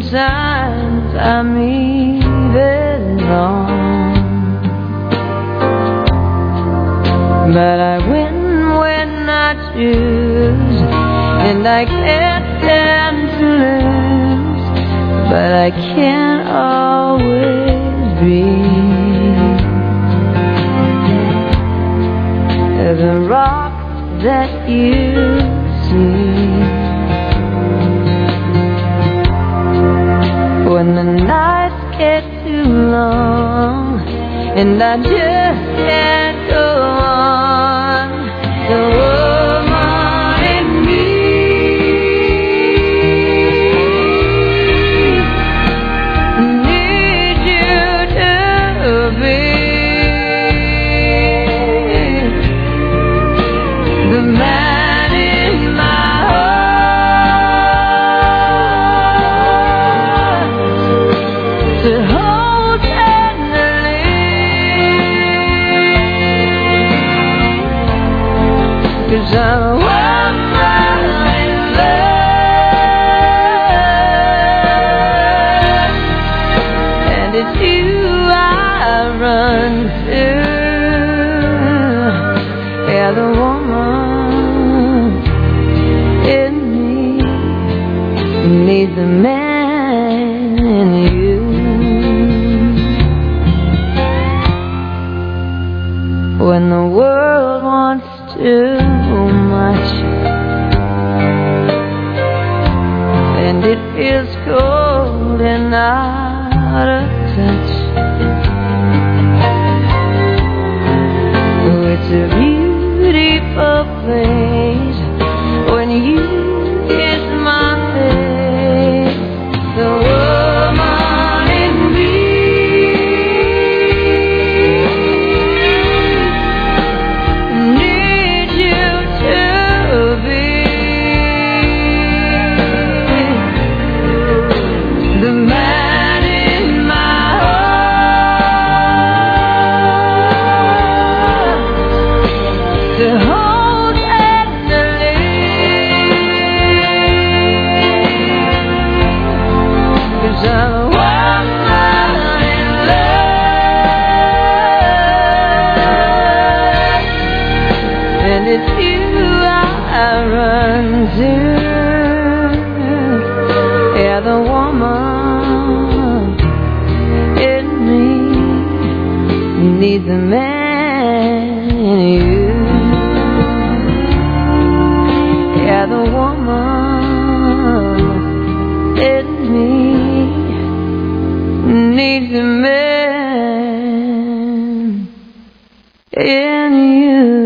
signs I'm even wrong, but I win when I choose, and I can't stand to lose, but I can't always be the rock that you see. When the nights get too long and I just can't go on, the woman in me needs you to be the man in my heart to hold tenderly, 'cause I'm a woman in love, and it's you I run to. Yeah, the woman in me needs a man in you. When the world wants too much and it feels cold and out of touch, oh, it's a beautiful place when you kiss my face. The woman in me needs you to be the man in my heart to hold tenderly, 'cause I'm a woman in love, and it's you I run to. Yeah, the woman in me needs a man in you. Yeah, the woman in me needs a man in you.